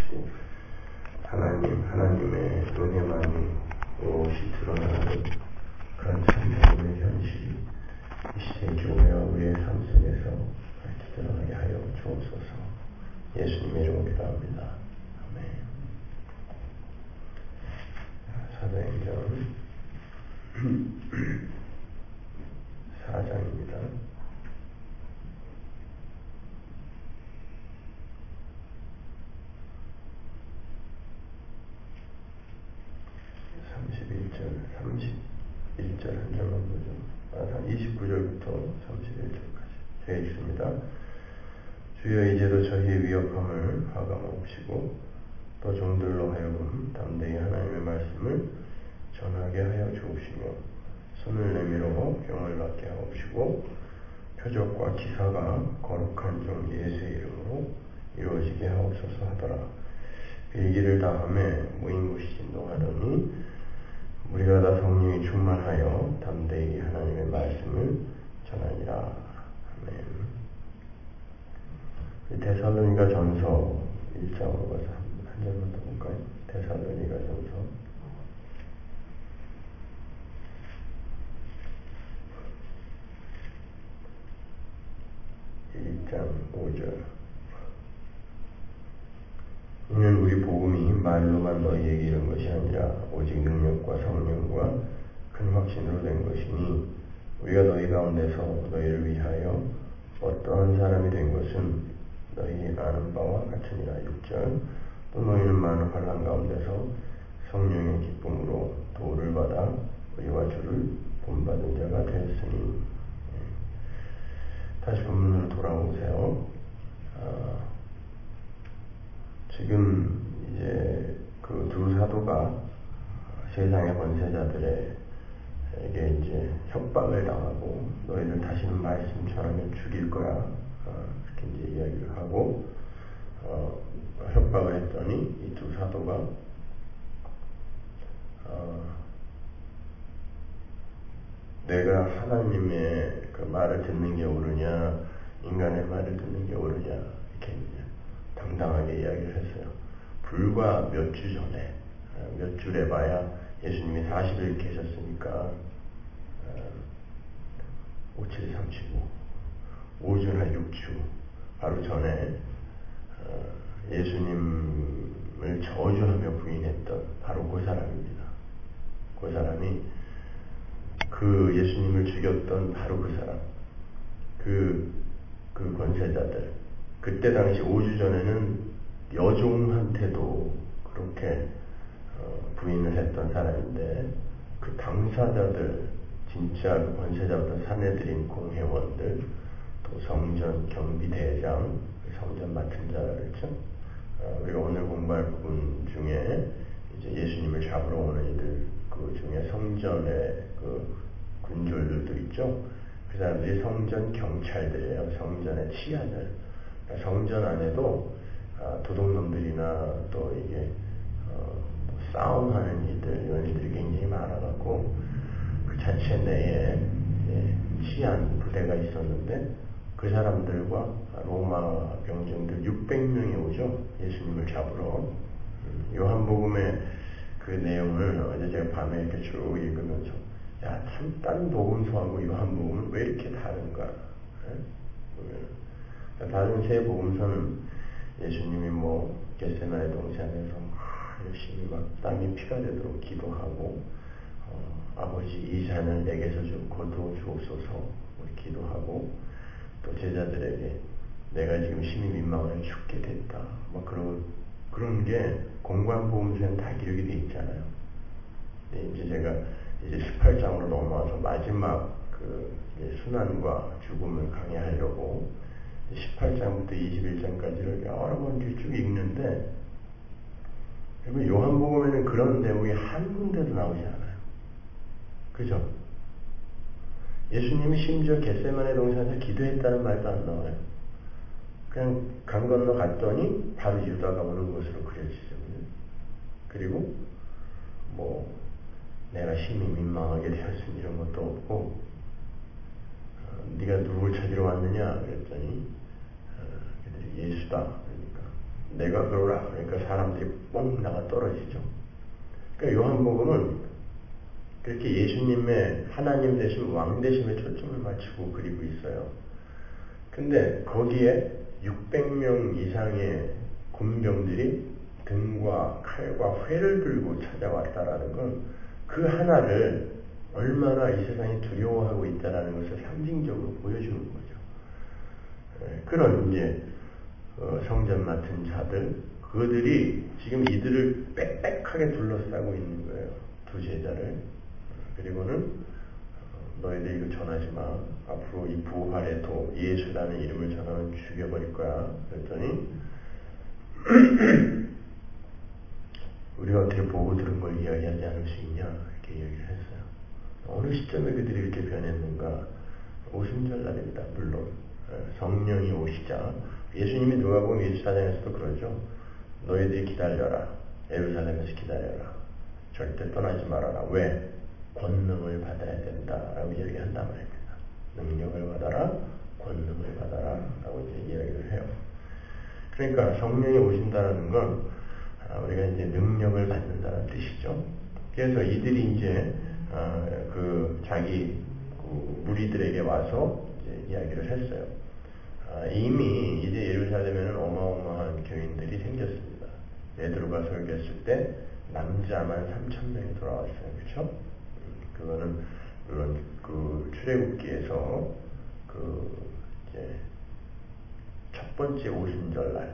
주시고 하나님의 은혜만이 오롯이 드러나는 그런 참되는 현실이 이 시대 교회와 우리의 삶 속에서 드러나게 하여 주옵소서. 예수님의 이름으로 기도합니다. 아멘. 사도행전 4장입니다. 한 절만 보죠. 29절부터 31절까지 되어 있습니다. 주여 이제도 저희의 위협함을 가감하옵시고 또 종들로 하여금 담대히 하나님의 말씀을 전하게 하여 주옵시며 손을 내밀어 병을 낫게 하옵시고 표적과 기사가 거룩한 종 예수의 이름으로 이루어지게 하옵소서 하더라. 일기를 다함에 모인 곳이 진동하더니 우리가 다 성령이 충만하여 담대히 하나님의 말씀을 전하니라. 아멘. 데살로니가 전서 1장으로 가서 한 절만 더 볼까요? 데살로니가 전서 1장 5절. 이는 우리 복음이 말로만 너희에게 이른 것이 아니라 오직 능력과 성령과 큰 확신으로 된 것이니 우리가 너희 가운데서 너희를 위하여 어떠한 사람이 된 것은 너희 아는 바와 같으니라. 6절. 또 너희는 많은 환난 가운데서 성령의 기쁨으로 도를 받아 우리와 주를 본받은 자가 되었으니. 다시 본문으로 돌아오세요. 지금 이제 그 두 사도가 세상의 권세자들에게 이제 협박을 당하고 너희들 다시는 말씀 전하면 죽일 거야. 이렇게 이제 이야기를 하고 협박을 했더니 이 두 사도가 내가 하나님의 그 말을 듣는 게 옳으냐 인간의 말을 듣는 게 옳으냐 이렇게 당당하게 이야기를 했어요. 불과 몇 주 전에 몇 주래 봐야 예수님이 40일 계셨으니까 5, 7, 3, 5 5주나 6주 바로 전에 예수님을 저주하며 부인했던 바로 그 사람입니다. 그 사람이 그 예수님을 죽였던 바로 그 사람, 그 권세자들. 그때 당시 5주 전에는 여종한테도 그렇게 부인을 했던 사람인데 그 당사자들, 진짜 그 권세자부터 사내들인 공회원들, 또 성전 경비대장, 성전 맡은 자였죠. 우리가 오늘 공부할 부분 중에 이제 예수님을 잡으러 오는 이들 그 중에 성전의 그 군졸들도 있죠. 그 사람들이 성전 경찰들이에요. 성전의 치안을. 그러니까 성전 안에도 도둑놈들이나 또 이게 싸움하는 이들 이런 이들이 굉장히 많아갖고 그 자체 내에 치안 부대가 있었는데 그 사람들과 로마 병정들 600명이 오죠. 예수님을 잡으러. 요한복음의 그 내용을 어제 제가 밤에 이렇게 쭉 읽으면서 야, 참 다른 복음서하고 요한복음은 왜 이렇게 다른가? 다른 세 복음서는 예수님이 뭐 겟세마네 동산에서 열심히 막 땀이 피가 되도록 기도하고 아버지 이 잔을 내게서 좀 거두어 주옵소서 기도하고 또 제자들에게 내가 지금 심히 민망하여 죽게 됐다. 뭐 그런 게 공관복음서에는 다 기록이 돼 있잖아요. 근데 이제 제가 이제 18장으로 넘어와서 마지막 그 순환과 죽음을 강의하려고 18장부터 21장까지를 여러 번 쭉 읽는데 여러분 요한복음에는 그런 내용이 한 군데도 나오지 않아요. 그죠? 예수님이 심지어 겟세마네 동산에서 기도했다는 말도 안 나와요. 그냥 강 건너 갔더니 바로 유다가 오는 것으로 그려지죠. 그리고 뭐 내가 심히 민망하게 되었으니 이런 것도 없고 네가 누굴 찾으러 왔느냐 그랬더니 그들이 예수다. 그러니까 내가 그러라. 그러니까 사람들이 뻥 나가 떨어지죠. 그러니까 요한복음은 그렇게 예수님의 하나님 되심, 왕 되심에 초점을 맞추고 그리고 있어요. 근데 거기에 600명 이상의 군병들이 등과 칼과 활을 들고 찾아왔다라는 건 그 하나를 얼마나 이 세상이 두려워하고 있다라는 것을 상징적으로 보여주는 거죠. 그런 이제 성전 맡은 자들, 그들이 지금 이들을 빽빽하게 둘러싸고 있는 거예요. 두 제자를. 그리고는 너희들 이거 전하지 마. 앞으로 이 부활의 도 예수라는 이름을 전하면 죽여버릴 거야. 그랬더니 우리가 어떻게 보고 들은 걸 이야기하지 않을 수 있냐 이렇게 이야기를 했어요. 어느 시점에 그들이 이렇게 변했는가? 오순절날입니다. 물론 성령이 오시자 예수님이 누가복음 24장에서도 그러죠. 너희들이 기다려라. 예루살렘에서 기다려라. 절대 떠나지 말아라. 왜? 권능을 받아야 된다라고 이야기한단 말입니다. 능력을 받아라. 권능을 받아라. 라고 이제 이야기를 해요. 그러니까 성령이 오신다는 건 우리가 이제 능력을 받는다는 뜻이죠. 그래서 이들이 이제 그 자기 무리들에게 와서 이제 이야기를 했어요. 이미 이제 예루살렘에는 어마어마한 교인들이 생겼습니다. 베드로가 설교했을 때 남자만 3,000명이 돌아왔어요. 그렇죠? 그거는 물론 그 출애굽기에서 그 이제 첫 번째 오순절날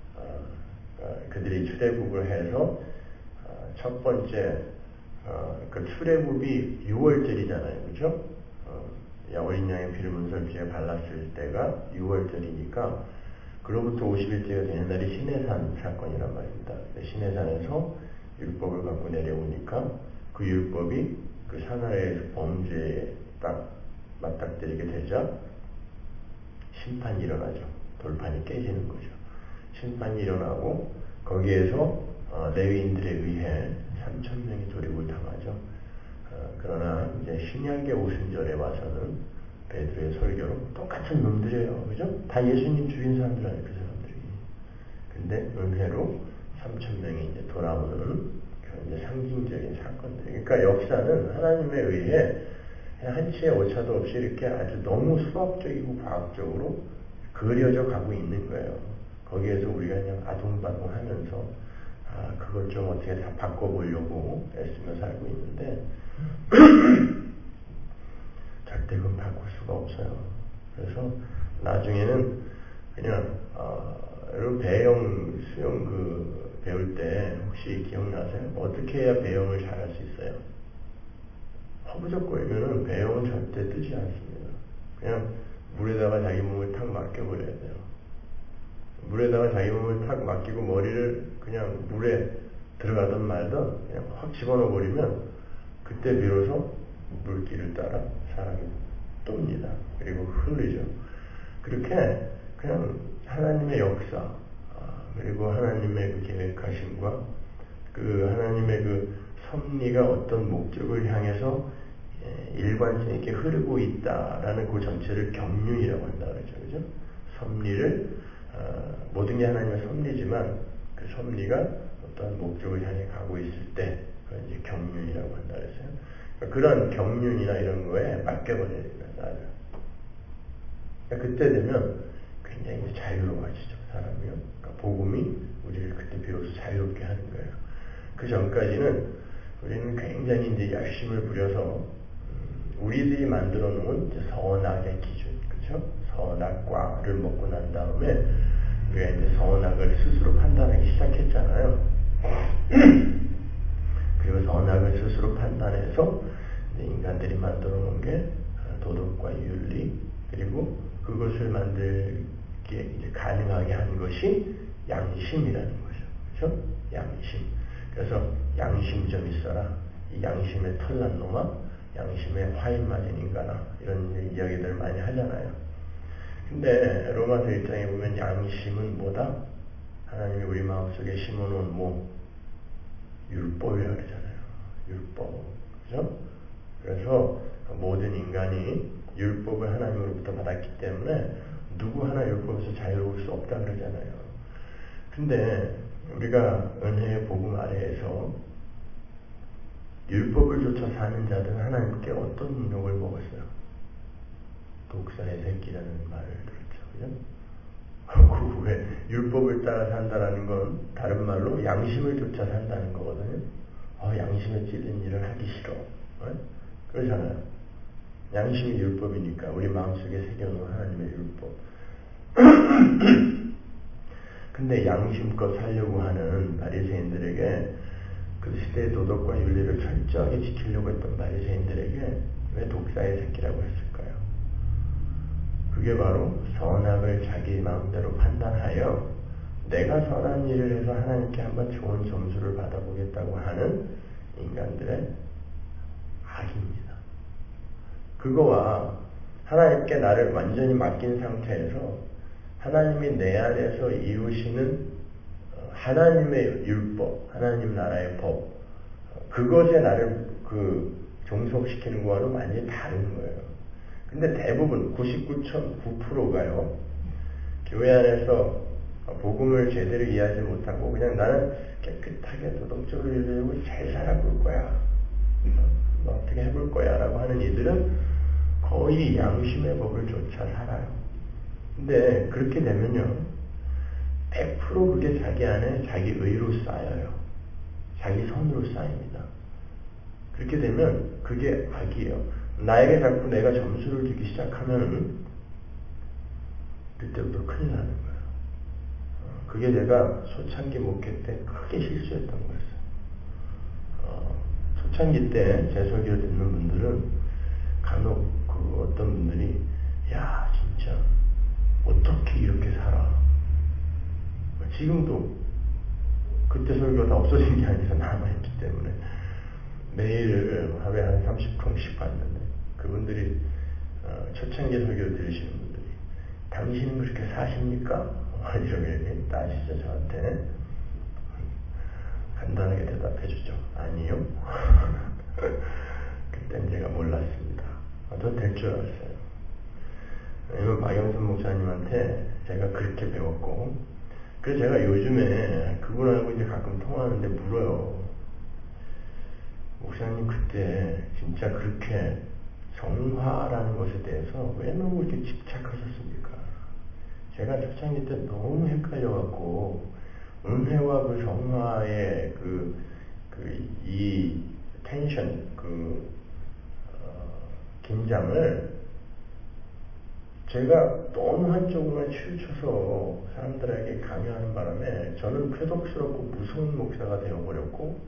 그들이 출애굽을 해서 첫 번째 그 출애굽이 6월절이잖아요, 그렇죠? 어린 양의 피를 문설주에 발랐을 때가 6월절이니까 그로부터 50일째가 되는 날이 시내산 사건이란 말입니다. 시내산에서 율법을 갖고 내려오니까 그 율법이 그 산 아래에서 범죄에 딱 맞닥뜨리게 되자 심판이 일어나죠. 돌판이 깨지는 거죠. 심판이 일어나고 거기에서 레위인들에 의해 3,000명이 조립을 당하죠. 그러나 이제 신약의 오순절에 와서는 베드로의 설교로 똑같은 놈들이에요. 그죠? 다 예수님 죽인 사람들 아니에요. 그 사람들이. 근데 은혜로 3,000명이 이제 돌아오는 그런 이제 상징적인 사건들. 그러니까 역사는 하나님에 의해 한치의 오차도 없이 이렇게 아주 너무 수학적이고 과학적으로 그려져 가고 있는 거예요. 거기에서 우리가 그냥 아둥바둥 하면서 그걸 좀 어떻게 다 바꿔보려고 애쓰며 살고 있는데 절대 그건 바꿀 수가 없어요. 그래서 나중에는 그냥 여러분 배영 수영 배울 때 혹시 기억나세요? 어떻게 해야 배영을 잘할 수 있어요? 허브적 거이면은 배영은 절대 뜨지 않습니다. 그냥 물에다가 자기 몸을 탁 맡겨버려야 돼요. 물에다가 자기 몸을 탁 맡기고 머리를 그냥 물에 들어가든 말든 그냥 확 집어넣어 버리면 그때 비로소 물길을 따라 사람이 뜹니다. 그리고 흐르죠. 그렇게 그냥 하나님의 역사 그리고 하나님의 그 계획하심과 그 하나님의 그 섭리가 어떤 목적을 향해서 일관성 있게 흐르고 있다라는 그 전체를 경륜이라고 한다 그러죠. 그죠? 섭리를 모든 게 하나님의 섭리지만 그 섭리가 어떤 목적을 향해 가고 있을 때 그걸 이제 경륜이라고 한다 그랬어요. 그러니까 그런 경륜이나 이런 거에 맡겨버려야 됩니다. 나를. 그러니까 그때 되면 굉장히 이제 자유로워지죠. 사람이요. 그러니까 복음이 우리를 그때 비로소 자유롭게 하는 거예요. 그 전까지는 우리는 굉장히 이제 열심을 부려서 우리들이 만들어 놓은 이제 선악의 기준, 그렇죠? 선악과를 먹고 난 다음에 우리가 이제 선악을 스스로 판단하기 시작했잖아요. 그리고 선악을 스스로 판단해서 인간들이 만들어 놓은 게 도덕과 윤리, 그리고 그것을 만들기에 이제 가능하게 한 것이 양심이라는 거죠. 그렇죠? 양심. 그래서 양심 좀 있어라. 이 양심에 털난 놈아, 양심에 화인 맞은 인간아, 이런 이야기들을 많이 하잖아요. 근데 로마서 1장에 보면 양심은 뭐다? 하나님이 우리 마음속에 심어놓은 율법이라고 그러잖아요. 율법. 그죠? 그래서 모든 인간이 율법을 하나님으로부터 받았기 때문에 누구 하나 율법에서 자유로울 수 없다 그러잖아요. 근데 우리가 은혜의 복음 아래에서 율법을 쫓아 사는 자들은 하나님께 어떤 욕을 먹었어요? 독사의 새끼라는 말을 들었죠. 그죠? 그 후에 율법을 따라 산다라는 건 다른 말로 양심을 쫓아 산다는 거거든요. 양심에 찔린 일을 하기 싫어. 그러잖아요. 양심이 율법이니까 우리 마음속에 새겨놓은 하나님의 율법. 근데 양심껏 살려고 하는 바리새인들에게 그 시대의 도덕과 윤리를 철저하게 지키려고 했던 바리새인들에게 왜 독사의 새끼라고 했을까요? 그게 바로 선악을 자기 마음대로 판단하여 내가 선한 일을 해서 하나님께 한번 좋은 점수를 받아보겠다고 하는 인간들의 악입니다. 그거와 하나님께 나를 완전히 맡긴 상태에서 하나님이 내 안에서 이루시는 하나님의 율법, 하나님 나라의 법, 그것에 나를 종속시키는 거와는 완전히 다른 거예요. 근데 대부분 99.9%가요. 교회 안에서 복음을 제대로 이해하지 못하고 그냥 나는 깨끗하게 도덕적으로 이루려고 잘 살아볼 거야. 어떻게 해볼 거야 라고 하는 이들은 거의 양심의 법을 쫓아 살아요. 근데 그렇게 되면요. 100% 그게 자기 안에 자기 의로 쌓여요. 자기 선으로 쌓입니다. 그렇게 되면 그게 악이에요. 나에게 자꾸 내가 점수를 주기 시작하면 그때부터 큰일 나는 거예요. 그게 내가 초창기 목회 때 크게 실수했던 거였어요. 초창기 때 제 설교를 듣는 분들은 간혹 어떤 분들이 야 진짜 어떻게 이렇게 살아? 지금도 그때 설교가 다 없어진 게 아니라 남아있기 때문에 매일 하루에 한 30통씩 봤는데 그분들이 초창기 설교를 들으시는 분들이 당신은 그렇게 사십니까? 이렇게 따지죠 저한테. 간단하게 대답해 주죠. 아니요. 그땐 제가 몰랐습니다. 전 될 줄 알았어요. 왜냐면 박영선 목사님한테 제가 그렇게 배웠고 그래서 제가 요즘에 그분하고 이제 가끔 통화하는데 물어요. 목사님 그때 진짜 그렇게 정화라는 것에 대해서 왜 너무 이렇게 집착하셨습니까? 제가 초창기 때 너무 헷갈려갖고 은혜와 그 정화의 이 텐션, 긴장을 제가 너무 한쪽으로만 치우쳐서 사람들에게 강요하는 바람에 저는 쾌독스럽고 무서운 목사가 되어버렸고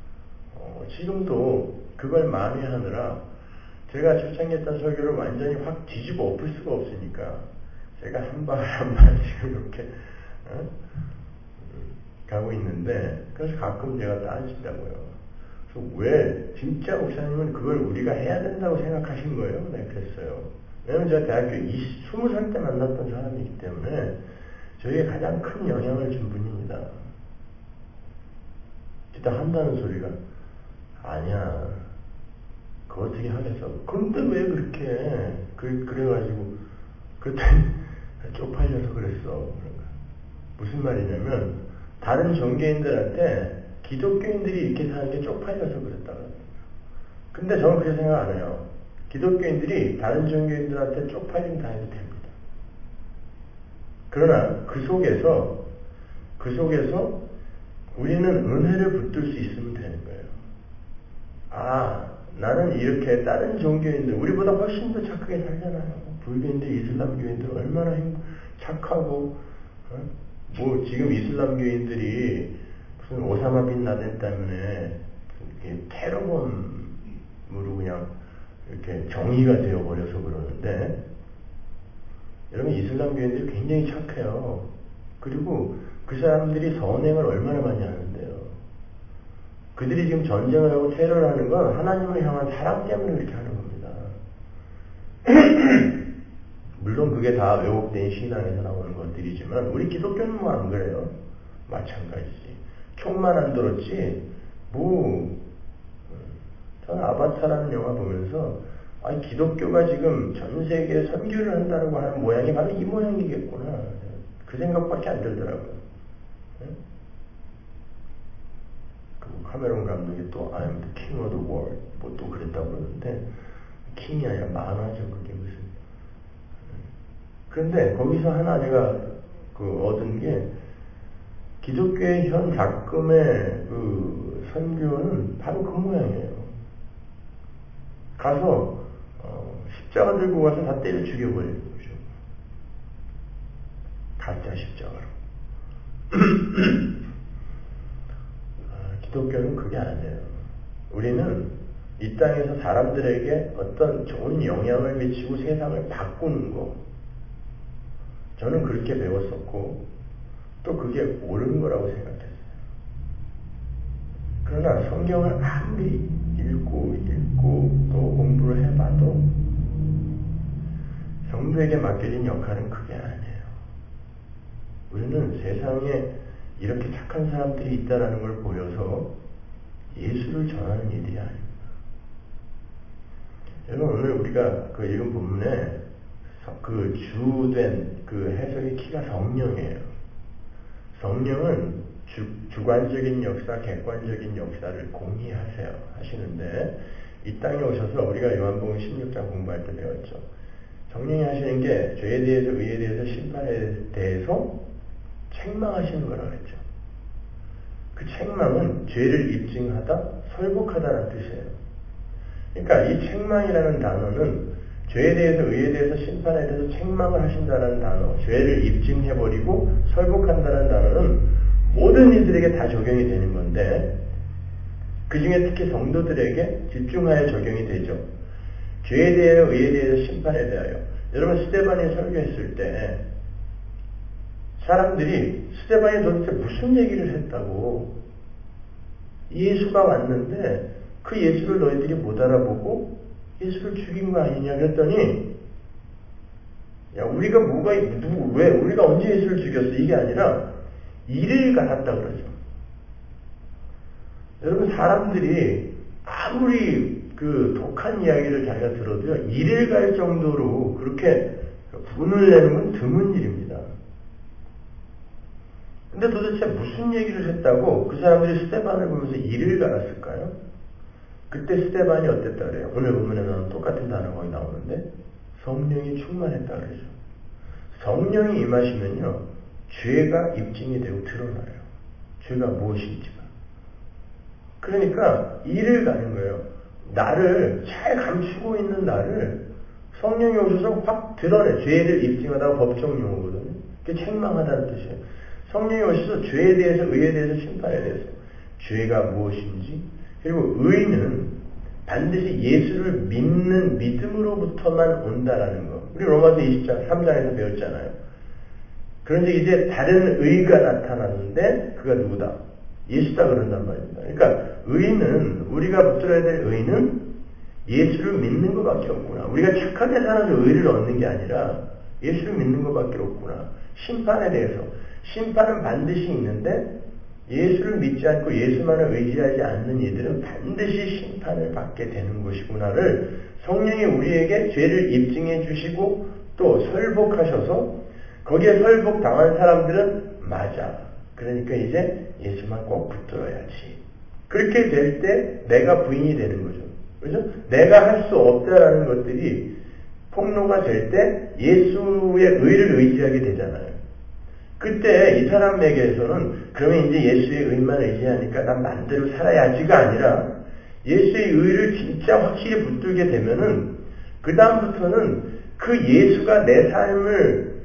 지금도 그걸 만회하느라 제가 초창기 했던 설교를 완전히 확 뒤집어 엎을 수가 없으니까 제가 한 발 한 발씩 이렇게 가고 있는데 그래서 가끔 제가 따지더라고요. 그래서 왜 진짜 목사님은 그걸 우리가 해야 된다고 생각하신 거예요? 네, 그랬어요. 왜냐면 제가 대학교 20살 때 만났던 사람이기 때문에 저에게 가장 큰 영향을 준 분입니다. 그때 한다는 소리가 아니야. 그거 어떻게 하겠어. 근데 왜 그렇게 해? 그래가지고 그때 쪽팔려서 그랬어. 무슨 말이냐면 다른 종교인들한테 기독교인들이 이렇게 사는 게 쪽팔려서 그랬다고요. 근데 저는 그렇게 생각 안 해요. 기독교인들이 다른 종교인들한테 쪽팔림 당해도 됩니다. 그러나 그 속에서 우리는 은혜를 붙들 수 있으면 되는 거예요. 나는 이렇게 다른 종교인들, 우리보다 훨씬 더 착하게 살잖아요. 불교인들, 이슬람교인들 얼마나 착하고, 지금 이슬람교인들이 무슨 오사마 빈 라덴 때문에 테러범으로 그냥 이렇게 정의가 되어버려서 그러는데, 여러분 이슬람교인들이 굉장히 착해요. 그리고 그 사람들이 선행을 얼마나 많이 하는데요. 그들이 지금 전쟁을 하고 테러를 하는 건 하나님을 향한 사랑 때문에 그렇게 하는 겁니다. 물론 그게 다 왜곡된 신앙에서 나오는 것들이지만 우리 기독교는 뭐 안 그래요. 마찬가지지. 총만 안 들었지. 저는 아바타라는 영화 보면서 기독교가 지금 전 세계에 선교를 한다고 하는 모양이 바로 이 모양이겠구나. 그 생각밖에 안 들더라고요. 그 카메론 감독이 또 I'm the king of the world 뭐 또 그랬다고 그러는데 킹이 아니라 만화죠. 그게 무슨. 그런데 거기서 하나 제가 얻은 게 기독교의 현 작금의 그 선교는 바로 그 모양이에요. 가서 십자가 들고 가서 다 때려 죽여버리는 거죠. 가짜 십자가로. 기독교는 그게 아니에요. 우리는 이 땅에서 사람들에게 어떤 좋은 영향을 미치고 세상을 바꾸는 거. 저는 그렇게 배웠었고 또 그게 옳은 거라고 생각했어요. 그러나 성경을 아무리 읽고 또 공부를 해봐도 성도에게 맡겨진 역할은 그게 아니에요. 우리는 세상에 이렇게 착한 사람들이 있다는 걸 보여서 예수를 전하는 일이 아닙니다. 여러분 오늘 우리가 그 읽은 본문에 그 주된 그 해석의 키가 성령이에요. 성령은 주관적인 역사, 객관적인 역사를 하시는데 이 땅에 오셔서 우리가 요한복음 16장 공부할 때 배웠죠. 성령이 하시는 게 죄에 대해서, 의에 대해서, 심판에 대해서 책망하시는 거라고 했죠. 그 책망은 죄를 입증하다, 설복하다는 뜻이에요. 그러니까 이 책망이라는 단어는 죄에 대해서, 의에 대해서, 심판에 대해서 책망을 하신다는 단어, 죄를 입증해버리고 설복한다는 단어는 모든 이들에게 다 적용이 되는 건데 그 중에 특히 성도들에게 집중하여 적용이 되죠. 죄에 대하여, 의에 대해서, 심판에 대하여. 여러분 스데반이 설교했을 때 사람들이 스데반이 도대체 무슨 얘기를 했다고 예수가 왔는데 그 예수를 너희들이 못 알아보고 예수를 죽인 거 아니냐 그랬더니 야 우리가 왜 우리가 언제 예수를 죽였어? 이게 아니라 이를 갈았다 그러죠. 여러분 사람들이 아무리 그 독한 이야기를 자기가 들어도요 이를 갈 정도로 그렇게 분을 내는 건 드문 일입니다. 근데 도대체 무슨 얘기를 했다고 그 사람들이 스데반을 보면서 이를 갈았을까요? 그때 스데반이 어땠다 그래요? 오늘 본문에 나오는 똑같은 단어가 거기 나오는데 성령이 충만했다 그러죠. 성령이 임하시면요 죄가 입증이 되고 드러나요. 죄가 무엇인지가. 그러니까 이를 가는 거예요. 나를 잘 감추고 있는 나를 성령이 오셔서 확 드러내. 죄를 입증하다가 법정 용어거든요. 그게 책망하다는 뜻이에요. 성령이 오셔서 죄에 대해서, 의에 대해서, 심판에 대해서 죄가 무엇인지 그리고 의는 반드시 예수를 믿는 믿음으로부터만 온다라는 거. 우리 로마서 20장 3장에서 배웠잖아요. 그런데 이제 다른 의가 나타났는데 그가 누구다? 예수다 그런단 말입니다. 그러니까 의는 우리가 붙들어야 될 의는 예수를 믿는 것밖에 없구나. 우리가 착하게 살아서 의를 얻는 게 아니라 예수를 믿는 것밖에 없구나. 심판에 대해서 심판은 반드시 있는데 예수를 믿지 않고 예수만을 의지하지 않는 이들은 반드시 심판을 받게 되는 것이구나를 성령이 우리에게 죄를 입증해 주시고 또 설복하셔서 거기에 설복당한 사람들은 맞아. 그러니까 이제 예수만 꼭 붙들어야지. 그렇게 될 때 내가 부인이 되는 거죠. 그죠? 내가 할 수 없다라는 것들이 폭로가 될 때 예수의 의를 의지하게 되잖아요. 그때 이 사람에게서는 그러면 이제 예수의 의만 의지하니까 난 맘대로 살아야지가 아니라 예수의 의를 진짜 확실히 붙들게 되면은 그 다음부터는 그 예수가 내 삶을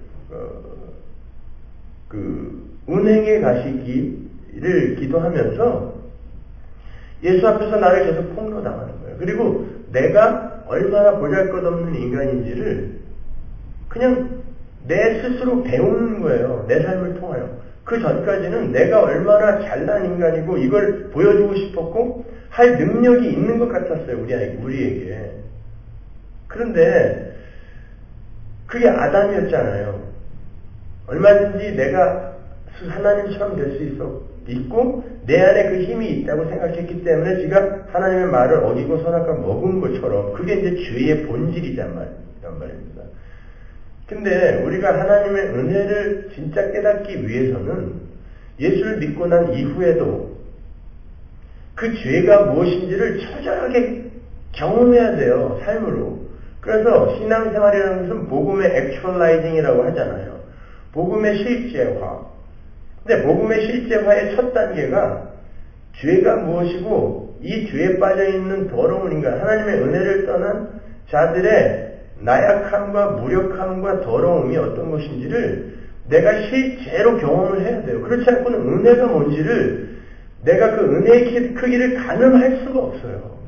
운행해 가시기를 기도하면서 예수 앞에서 나를 계속 폭로당하는 거예요. 그리고 내가 얼마나 보잘것없는 인간인지를 그냥 내 스스로 배우는 거예요. 내 삶을 통하여. 그 전까지는 내가 얼마나 잘난 인간이고 이걸 보여주고 싶었고 할 능력이 있는 것 같았어요. 우리에게. 그런데 그게 아담이었잖아요. 얼마든지 내가 하나님처럼 될 수 있고 내 안에 그 힘이 있다고 생각했기 때문에 지가 하나님의 말을 어기고 선악과를 먹은 것처럼 그게 이제 죄의 본질이란 말입니다. 근데 우리가 하나님의 은혜를 진짜 깨닫기 위해서는 예수를 믿고 난 이후에도 그 죄가 무엇인지를 처절하게 경험해야 돼요. 삶으로. 그래서 신앙생활이라는 것은 복음의 액츄얼라이징이라고 하잖아요. 복음의 실제화. 근데 복음의 실제화의 첫 단계가 죄가 무엇이고 이 죄에 빠져있는 더러운 인간, 하나님의 은혜를 떠난 자들의 나약함과 무력함과 더러움이 어떤 것인지를 내가 실제로 경험을 해야 돼요. 그렇지 않고는 은혜가 뭔지를 내가 그 은혜의 크기를 가늠할 수가 없어요.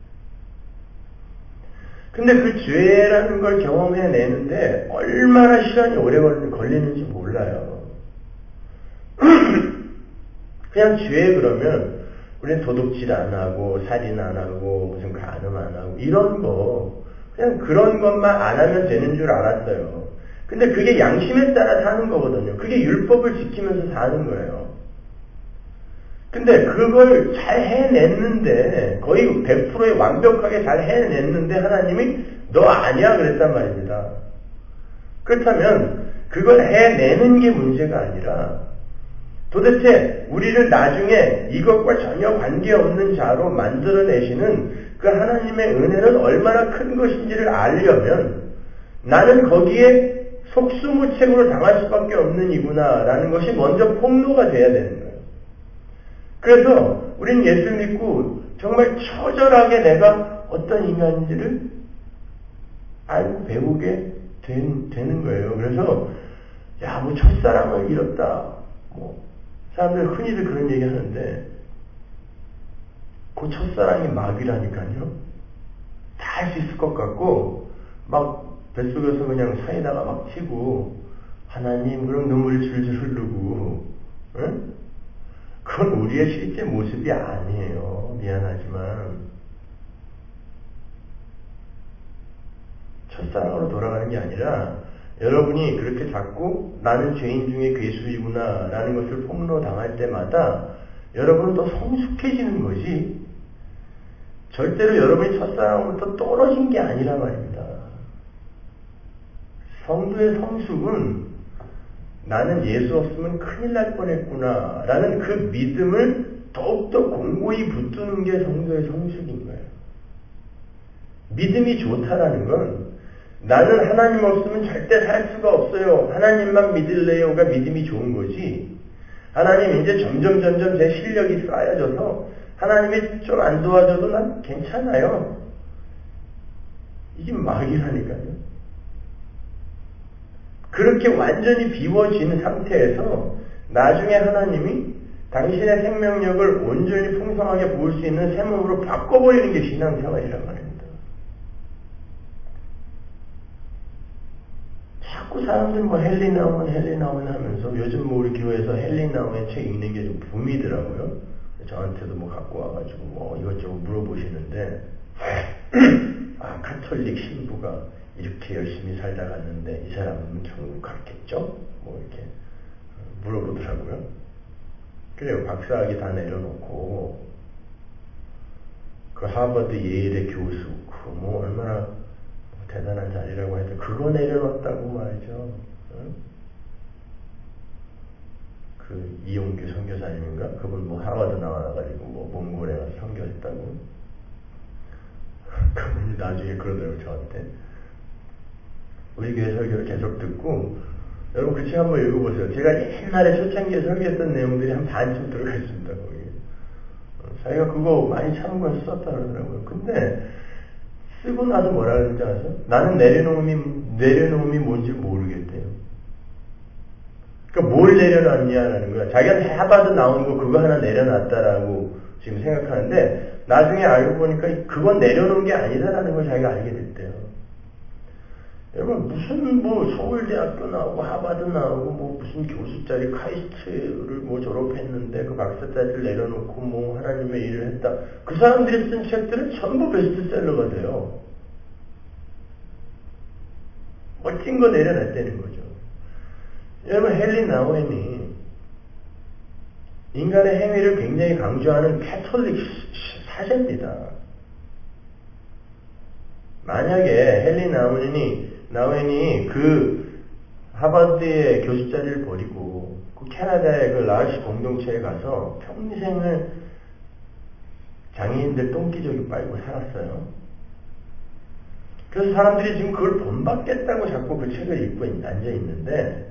근데 그 죄라는 걸 경험해내는데 얼마나 시간이 오래 걸리는지 몰라요. 그냥 죄 그러면 우리는 도둑질 안 하고 살인 안 하고 무슨 간음 안 하고 이런 거 그냥 그런 것만 안 하면 되는 줄 알았어요. 근데 그게 양심에 따라 사는 거거든요. 그게 율법을 지키면서 사는 거예요. 근데 그걸 잘 해냈는데 거의 100%에 완벽하게 잘 해냈는데 하나님이 너 아니야 그랬단 말입니다. 그렇다면 그걸 해내는 게 문제가 아니라 도대체 우리를 나중에 이것과 전혀 관계없는 자로 만들어내시는 그 하나님의 은혜는 얼마나 큰 것인지를 알려면 나는 거기에 속수무책으로 당할 수밖에 없는 이구나라는 것이 먼저 폭로가 돼야 되는 거예요. 그래서 우린 예수 믿고 정말 처절하게 내가 어떤 인간인지를 알고 배우게 되는 거예요. 그래서 야, 뭐 첫사랑을 잃었다. 뭐 사람들 흔히들 그런 얘기 하는데 그 첫사랑이 마귀라니까요. 다 할 수 있을 것 같고 막 뱃속에서 그냥 사이다가 막 튀고 하나님 그럼 눈물이 줄줄 흐르고 응? 그건 우리의 실제 모습이 아니에요. 미안하지만 첫사랑으로 돌아가는 게 아니라 여러분이 그렇게 자꾸 나는 죄인 중에 괴수이구나 라는 것을 폭로당할 때마다 여러분은 더 성숙해지는 거지 절대로 여러분이 첫사랑으로부터 떨어진 게 아니란 말입니다. 성도의 성숙은 나는 예수 없으면 큰일 날 뻔했구나 라는 그 믿음을 더욱더 공고히 붙드는 게 성도의 성숙인 거예요. 믿음이 좋다라는 건 나는 하나님 없으면 절대 살 수가 없어요. 하나님만 믿을래요가 믿음이 좋은 거지. 하나님 이제 점점 제 실력이 쌓여져서 하나님이 좀 안 도와줘도 난 괜찮아요. 이게 마귀라니까요. 그렇게 완전히 비워진 상태에서 나중에 하나님이 당신의 생명력을 온전히 풍성하게 부을 수 있는 새 몸으로 바꿔버리는 게 신앙생활이란 말입니다. 자꾸 사람들 뭐 헬리나운 하면서 요즘 뭐 우리 교회에서 헬리나운의 책 읽는 게 좀 붐이더라고요. 저한테도 뭐 갖고 와가지고 뭐 이것저것 물어보시는데 아 가톨릭 신부가 이렇게 열심히 살다 갔는데 이 사람은 천국 갔겠죠? 뭐 이렇게 물어보더라고요. 그래요. 박사학위 다 내려놓고 그 하버드 예일의 교수 그 뭐 얼마나 대단한 자리라고 해도 그거 내려놨다고 말이죠. 응? 그 이용규 선교사님인가? 그분 뭐 하버드 나와가지고 뭐 몽골에 가서 선교했다고. 그분이 나중에 그러더라고요 저한테. 우리 교회 설교를 계속 듣고 여러분 그 책 한번 읽어보세요. 제가 옛날에 초창기에 설교했던 내용들이 한 반쯤 들어가 있습니다. 거기에. 자기가 그거 많이 참고해서 썼다 그러더라고요. 근데 쓰고 나서 뭐라 그러는지 아세요? 나는 내려놓음이 뭔지 모르겠대요. 그러니까 뭘 내려놨냐라는 거야. 자기가 하버드 나온 거 그거 하나 내려놨다라고 지금 생각하는데 나중에 알고 보니까 그건 내려놓은 게 아니다라는 걸 자기가 알게 됐대요. 여러분 무슨 뭐 서울대학교 나오고 하버드 나오고 뭐 무슨 교수 자리 카이스트를 뭐 졸업했는데 그 박사 자리를 내려놓고 뭐 하나님의 일을 했다. 그 사람들이 쓴 책들은 전부 베스트셀러가 돼요. 멋진 거 내려놨다는 거죠. 여러분 헨리 나우엔이 인간의 행위를 굉장히 강조하는 캐톨릭 사제입니다. 만약에 헨리 나우엔이 그 하버드의 교수 자리를 버리고 그 캐나다의 그 라오스 공동체에 가서 평생을 장애인들 똥기저귀 빨고 살았어요. 그래서 사람들이 지금 그걸 본받겠다고 자꾸 그 책을 읽고 앉아 있는데,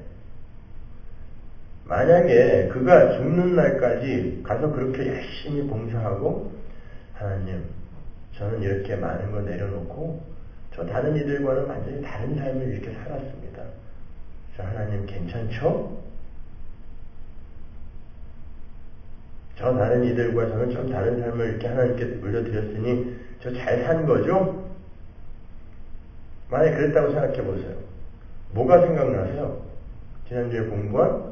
만약에 그가 죽는 날까지 가서 그렇게 열심히 봉사하고, 하나님, 저는 이렇게 많은 걸 내려놓고 저 다른 이들과는 완전히 다른 삶을 이렇게 살았습니다. 저 하나님 괜찮죠? 저 다른 이들과 저는 좀 다른 삶을 이렇게 하나님께 물려드렸으니 저 잘 산 거죠? 만약에 그랬다고 생각해 보세요. 뭐가 생각나세요? 지난주에 공부한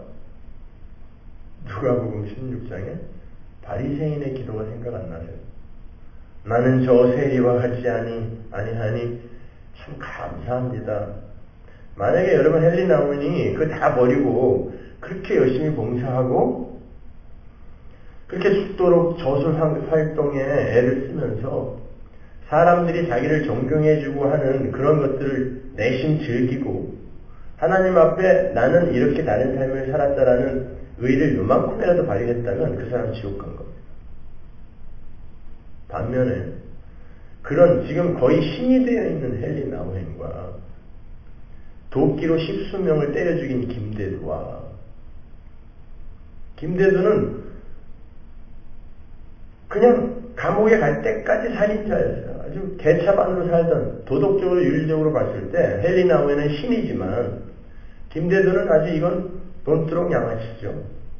누가복음 16장에 바리새인의 기도가 생각 안 나세요? 나는 저 세리와 같지 아니하니 참 감사합니다. 만약에 여러분 헨리 나우엔이 그 다 버리고 그렇게 열심히 봉사하고 그렇게 죽도록 저술 활동에 애를 쓰면서 사람들이 자기를 존경해주고 하는 그런 것들을 내심 즐기고 하나님 앞에 나는 이렇게 다른 삶을 살았다라는 의의를 요만큼이라도 발휘했다면 그 사람 지옥 간 겁니다. 반면에 그런 지금 거의 신이 되어 있는 헨리 나우엔과 도끼로 십수명을 때려 죽인 김대두는 그냥 감옥에 갈 때까지 살인자였어요. 아주 개차반으로 살던, 도덕적으로 윤리적으로 봤을 때 헨리 나우엔은 신이지만 김대두는 아주 이건 돈두렁 양아치죠.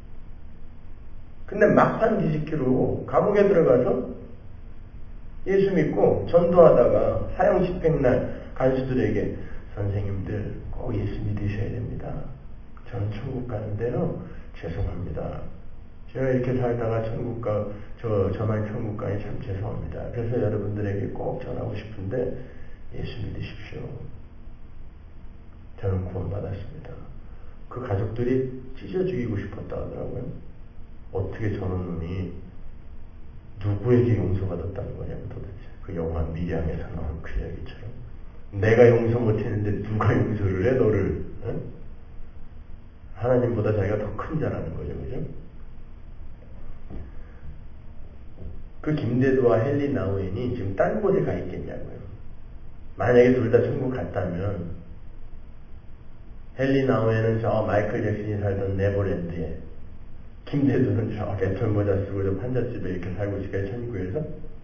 근데 막판 뒤집기로 감옥에 들어가서 예수 믿고 전도하다가 사형 집행날 간수들에게 선생님들 꼭 예수 믿으셔야 됩니다. 저는 천국 가는데요. 죄송합니다. 제가 이렇게 살다가 저만 천국 가니 참 죄송합니다. 그래서 여러분들에게 꼭 전하고 싶은데 예수 믿으십시오. 저는 구원받았습니다. 그 가족들이 찢어 죽이고 싶었다 하더라고요. 어떻게 저런 놈이 누구에게 용서받았다는 거냐고 도대체. 그 영화 미량에서 나온 그 이야기처럼. 내가 용서 못했는데 누가 용서를 해 너를. 에? 하나님보다 자기가 더 큰 자라는 거죠. 그죠? 그 김대두와 헨리 나우엔이 지금 딴 곳에 가 있겠냐고요. 만약에 둘 다 천국 갔다면 헨리 나우엔은 저 마이클 잭슨이 살던 네버랜드에, 김대두는 저 배털 모자 쓰고 저 판잣집에 이렇게 살고 있을까요? 천국에서?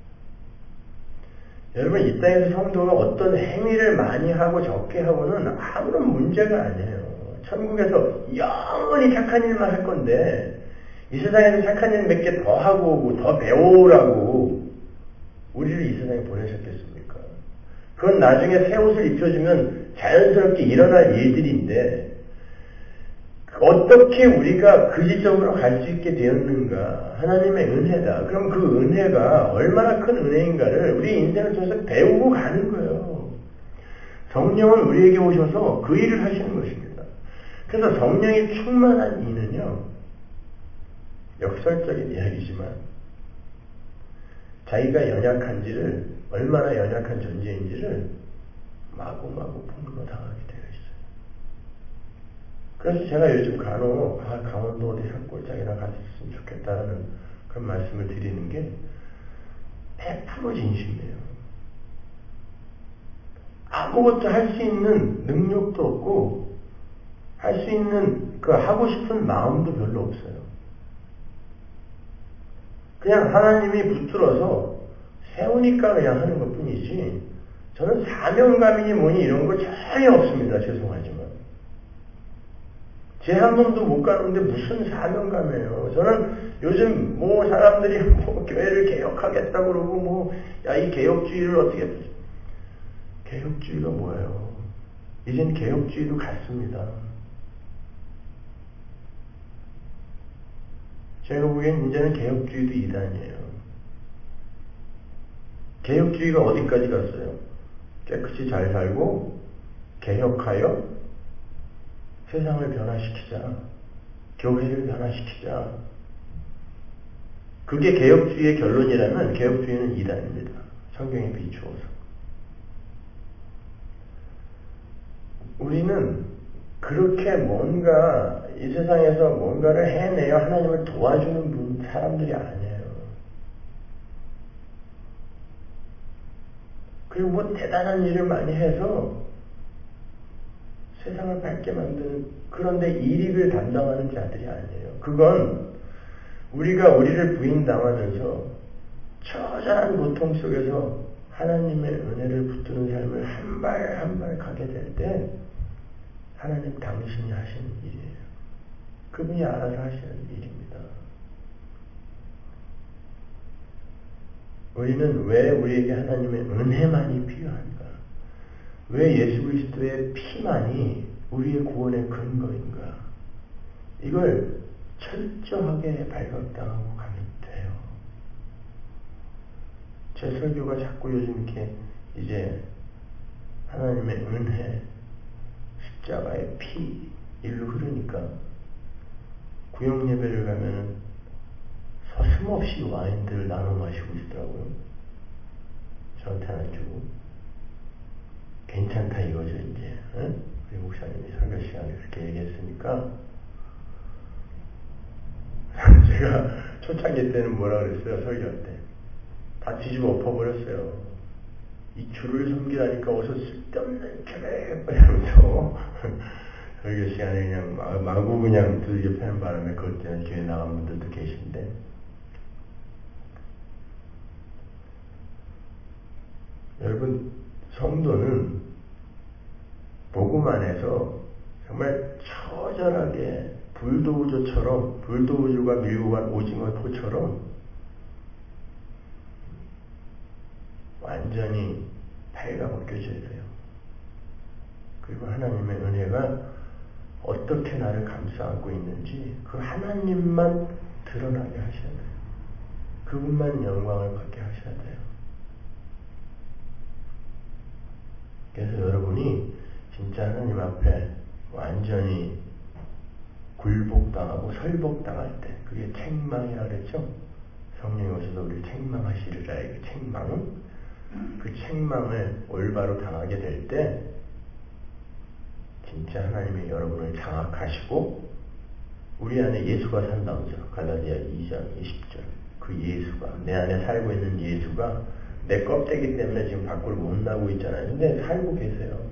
여러분, 이 땅에서 성도가 어떤 행위를 많이 하고 적게 하고는 아무런 문제가 아니에요. 천국에서 영원히 착한 일만 할 건데 이 세상에서 착한 일 몇 개 더 하고 오고 더 배워오라고 우리를 이 세상에 보내셨겠습니까? 그건 나중에 새 옷을 입혀주면 자연스럽게 일어날 일들인데 어떻게 우리가 그 지점으로 갈 수 있게 되었는가? 하나님의 은혜다. 그럼 그 은혜가 얼마나 큰 은혜인가를 우리 인생을 통해서 배우고 가는 거예요. 성령은 우리에게 오셔서 그 일을 하시는 것입니다. 그래서 성령이 충만한 이는요, 역설적인 이야기지만 자기가 연약한지를, 얼마나 연약한 존재인지를 마구마구 폭로당하게 되어 있어요. 그래서 제가 요즘 간혹 강원도 어디 산골짜기나 갔으면 좋겠다라는 그런 말씀을 드리는 게 100% 진심이에요. 아무것도 할 수 있는 능력도 없고 할 수 있는 그 하고 싶은 마음도 별로 없어요. 그냥 하나님이 붙들어서 세우니까 그냥 하는 것 뿐이지 저는 사명감이니 뭐니 이런 거 전혀 없습니다. 죄송하지만. 제 한 몸도 못 가는데 무슨 사명감이에요. 저는 요즘 뭐 사람들이 뭐 교회를 개혁하겠다고 그러고 뭐 야 이 개혁주의를 어떻게 개혁주의가 뭐예요. 이젠 개혁주의도 같습니다. 제가 보기엔 이제는 개혁주의도 이단이에요. 개혁주의가 어디까지 갔어요? 깨끗이 잘 살고 개혁하여 세상을 변화시키자. 교회를 변화시키자. 그게 개혁주의의 결론이라면 개혁주의는 이단입니다. 성경에 비추어서. 우리는 그렇게 뭔가 이 세상에서 뭔가를 해내야 하나님을 도와주는 사람들이 아니에요. 그리고 뭐 대단한 일을 많이 해서 세상을 밝게 만드는 그런데 일익을 담당하는 자들이 아니에요. 그건 우리가 우리를 부인당하면서 처절한 고통 속에서 하나님의 은혜를 붙드는 삶을 한 발 한 발 가게 될 때 하나님 당신이 하시는 일이에요. 그분이 알아서 하시는 일입니다. 우리는 왜 우리에게 하나님의 은혜만이 필요한가? 왜 예수 그리스도의 피만이 우리의 구원의 근거인가? 이걸 철저하게 발각당하고 가면 돼요. 제 설교가 자꾸 요즘 이렇게 이제 하나님의 은혜, 십자가의 피, 일로 흐르니까 구역 예배를 가면은 서슴없이 와인들을 나눠 마시고 있더라고요. 저한테는 안 주고. 괜찮다 이거죠, 이제. 응? 우리 목사님이 설교 시간에 그렇게 얘기했으니까. 제가 초창기 때는 뭐라 그랬어요, 설교할 때. 다 뒤집어 엎어버렸어요. 이 주를 섬기라니까 어서 쓸데없는 개배 이러면서 설교 시간에 그냥 마구 그냥 두들겨 패는 바람에 그것 때문에 교회 나간 분들도 계신데 여러분 성도는 복음 안에서 정말 처절하게 불도우주가 밀고 간 오징어 포처럼 완전히 발가벗겨져야 돼요. 그리고 하나님의 은혜가 어떻게 나를 감싸 안고 있는지 그 하나님만 드러나게 하셔야 돼요. 그분만 영광을 받게 하셔야 돼요. 그래서 여러분이 진짜 하나님 앞에 완전히 굴복당하고 설복당할 때 그게 책망이라 그랬죠? 성령이 오셔서 우리를 책망하시리라. 그 책망, 그 책망을 올바로 당하게 될 때 진짜 하나님이 여러분을 장악하시고 우리 안에 예수가 산다고죠. 갈라디아 2장 20절. 그 예수가 내 안에 살고 있는 예수가 내 껍데기 때문에 지금 밖으로 못 나오고 있잖아요. 근데 살고 계세요.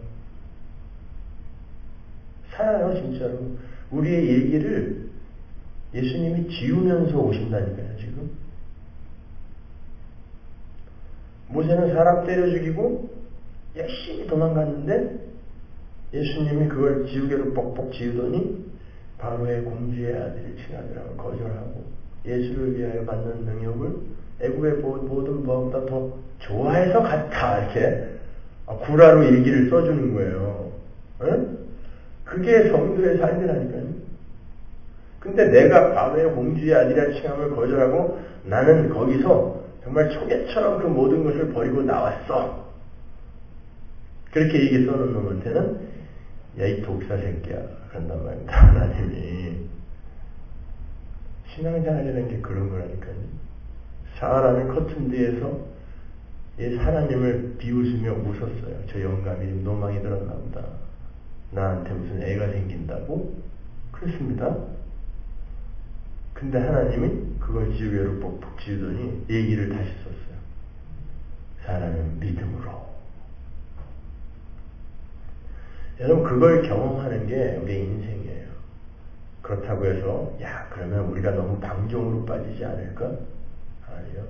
살아요, 진짜로. 우리의 얘기를 예수님이 지우면서 오신다니까요, 지금. 모세는 사람 때려 죽이고 열심히 도망갔는데 예수님이 그걸 지우개로 뻑뻑 지우더니 바로의 공주의 아들을 칭하더라고 거절하고 예수를 위하여 받는 능력을 애굽의 모든 무엇보다 더 좋아해서 갔다 이렇게 구라로 일기를 써주는 거예요. 응? 그게 성도의 삶이라니까요. 근데 내가 바로의 공주의 아들이라 칭함을 거절하고 나는 거기서 정말 초계처럼 그 모든 것을 버리고 나왔어. 그렇게 얘기 써놓은 놈한테는 야, 이 독사 새끼야. 그런단 말입니다. 하나님이. 신앙생활이라는 게 그런 거라니까요. 사라는 커튼 뒤에서 하나님을 비웃으며 웃었어요. 저 영감이 노망이 들었나 보다. 나한테 무슨 애가 생긴다고? 그렇습니다. 근데 하나님이 그걸 지우개로 뻑뻑 지우더니 얘기를 다시 썼어요. 사라는 믿음으로. 여러분 그걸 경험하는 게 우리의 인생이에요. 그렇다고 해서 야 그러면 우리가 너무 방종으로 빠지지 않을까? 아니요.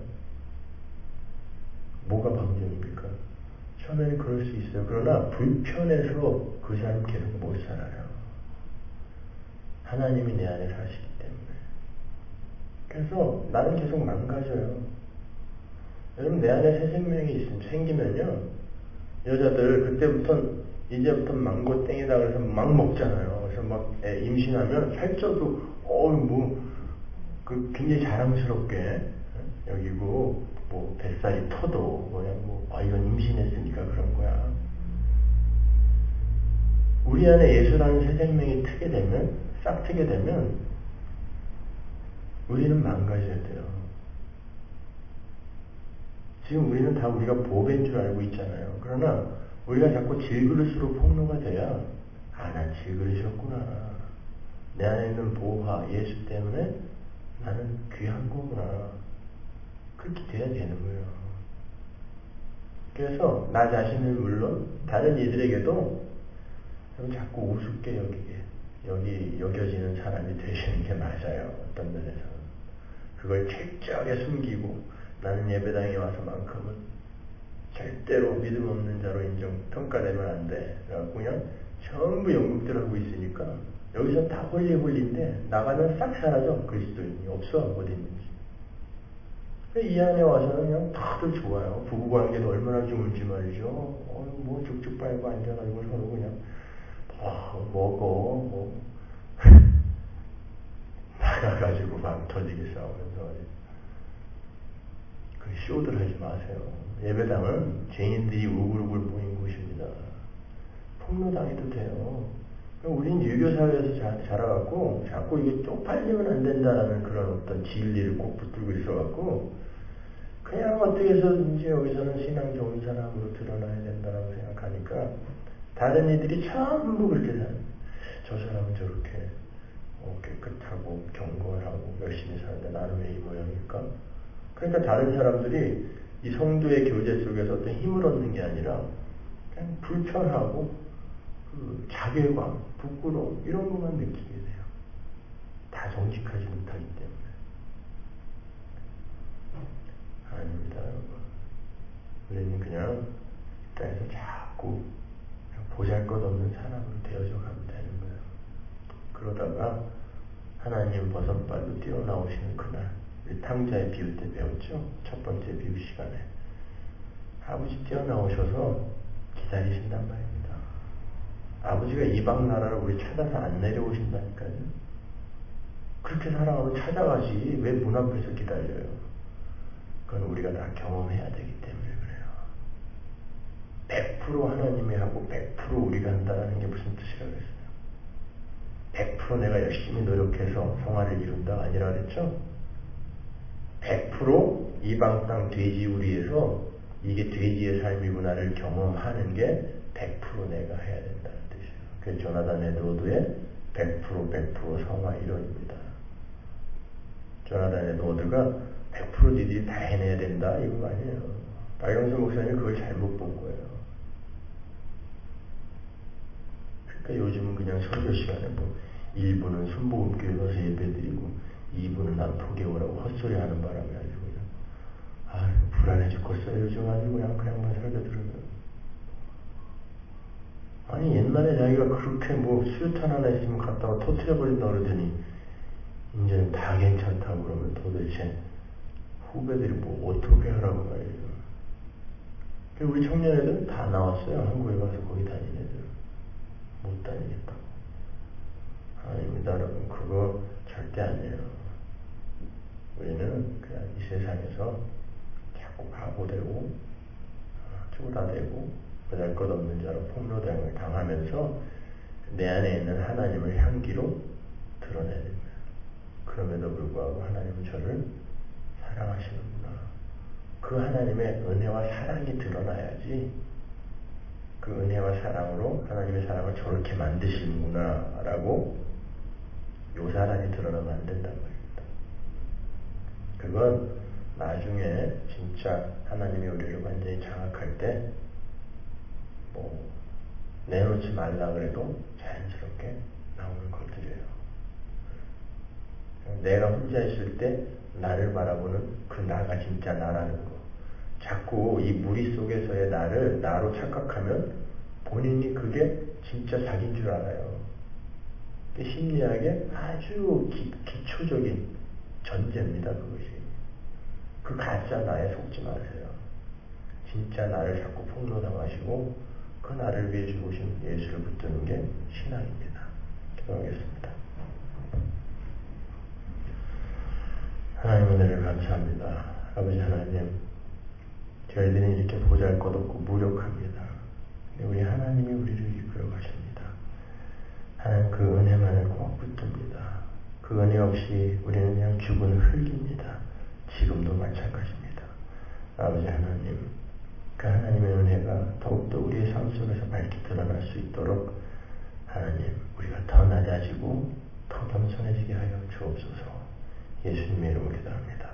뭐가 방종입니까? 처음에는 그럴 수 있어요. 그러나 불편해서 그 삶 계속 못 살아요. 하나님이 내 안에 사시기 때문에. 그래서 나는 계속 망가져요. 여러분 내 안에 새 생명이 생기면요. 여자들 이제부터 망고 땡이다 그래서 막 먹잖아요. 그래서 막 임신하면 살쪄도 굉장히 자랑스럽게 여기고 뭐 뱃살이 터도 이건 임신했으니까 그런 거야. 우리 안에 예수라는 새 생명이 싹 트게 되면 우리는 망가져야 돼요. 지금 우리는 다 우리가 보배인 줄 알고 있잖아요. 그러나 우리가 자꾸 질그릇으로 폭로가 돼야 나 그러셨구나. 내 안에 있는 보화, 예수 때문에 나는 귀한 거구나. 그렇게 돼야 되는 거예요. 그래서 나 자신은 물론 다른 이들에게도 자꾸 우습게 여겨지는 사람이 되시는 게 맞아요. 어떤 면에서는. 그걸 철저하게 숨기고 나는 예배당에 와서만큼은 절대로 믿음 없는 자로 평가되면 안 돼. 그래갖고 그냥 전부 연극들 하고 있으니까 여기서 다 홀리인데 나가면 싹 사라져. 그리스도인이 없어. 어디 있는지. 이 안에 와서는 그냥 다들 좋아요. 부부관계도 얼마나 좋은지 말이죠. 뭐 쭉쭉 빨고 앉아가지고 서로 그냥 먹어 나가가지고 막 터지게 싸우면서 그 쇼들 하지 마세요. 예배당은 죄인들이 우글우글 모인 곳입니다. 폭로당해도 돼요. 우린 유교사회에서 자라갖고 자꾸 이게 쪽팔리면 안 된다라는 그런 어떤 진리를 꼭 붙들고 있어갖고 그냥 어떻게 해서든지 여기서는 신앙 좋은 사람으로 드러나야 된다라고 생각하니까 다른 이들이 전부 그렇게 저 사람은 저렇게 깨끗하고 경건하고 열심히 사는데 나는 왜 이 모양일까? 그러니까 다른 사람들이 이 성도의 교제 속에서 어떤 힘을 얻는 게 아니라 그냥 불편하고 자괴감, 부끄러움 이런 것만 느끼게 돼요. 다 정직하지 못하기 때문에. 아닙니다, 여러분. 우리는 그냥 땅에서 자꾸 보잘것없는 사람으로 되어져 가면 되는 거예요. 그러다가 하나님 버선발로 뛰어나오시는 그날, 우리 탕자의 비유 때 배웠죠? 첫 번째 비유 시간에. 아버지 뛰어나오셔서 기다리신단 말입니다. 아버지가 이방 나라를 우리 찾아서 안 내려오신다니까요. 그렇게 사랑하면 찾아가지 왜 문 앞에서 기다려요? 그건 우리가 다 경험해야 되기 때문에 그래요. 100% 하나님이 하고 100% 우리가 한다는 게 무슨 뜻이라겠어요? 100% 내가 열심히 노력해서 성화를 이룬다 아니라 그랬죠? 100% 이방 땅 돼지우리에서 이게 돼지의 삶이구나를 경험하는 게 100% 내가 해야 된다는 뜻이에요. 그게 조나단 에드워드의 100% 성화 이론입니다. 조나단 에드워드가 100% 니들이 다 해내야 된다 이거 아니에요. 박영선 목사님이 그걸 잘못 본 거예요. 그러니까 요즘은 그냥 설교 시간에 1부는 순복음교회 가서 예배드리고 2부는 남포교회 오라고 헛소리 하는 바람에 아주 그냥 불안해 죽겠어요. 요즘 아주 그냥 그 양반 설교 들으면. 아니 옛날에 자기가 그렇게 수류탄 하나 있으면 갖다가 터트려버린다 그러더니 이제는 다 괜찮다고 그러면 도대체 후배들이 어떻게 하라고 말이에요. 우리 청년 애들은 다 나왔어요. 한국에 가서 거기 다니는 애들. 못 다니겠다고. 아닙니다, 여러분. 그거 절대 아니에요. 우리는 그냥 이 세상에서 자꾸 바보되고, 쪼다대고, 보잘것없는 자로 폭로당을 당하면서 내 안에 있는 하나님을 향기로 드러내야 됩니다. 그럼에도 불구하고 하나님은 저를 사랑하시는구나. 그 하나님의 은혜와 사랑이 드러나야지 그 은혜와 사랑으로 하나님의 사랑을 저렇게 만드시는구나 라고 요사란이 드러나면 안 된단 말입니다. 그건 나중에 진짜 하나님이 우리를 완전히 장악할 때 내놓지 말라 그래도 자연스럽게 나오는 것들이에요. 내가 혼자 있을 때 나를 바라보는 그 나가 진짜 나라는 거. 자꾸 이 무리 속에서의 나를 나로 착각하면 본인이 그게 진짜 자기인 줄 알아요. 심리학의 아주 기초적인 전제입니다. 그것이. 그 가짜 나에 속지 마세요. 진짜 나를 자꾸 폭로당하시고 그 나를 위해 죽으신 예수를 붙드는 게 신앙입니다. 기도하겠습니다. 하나님 은혜를 감사합니다. 아버지 하나님, 저희들이 이렇게 보잘것없고 무력합니다. 우리 하나님이 우리를 이끌어 가십니다. 하나님 그 은혜만을 꼭 붙듭니다. 그 은혜 없이 우리는 그냥 죽은 흙입니다. 지금도 마찬가지입니다. 아버지 하나님, 그 하나님의 은혜가 더욱더 우리의 삶 속에서 밝게 드러날 수 있도록 하나님, 우리가 더 낮아지고 더 겸손해지게 하여 주옵소서. 예수님의 이름으로 기도합니다.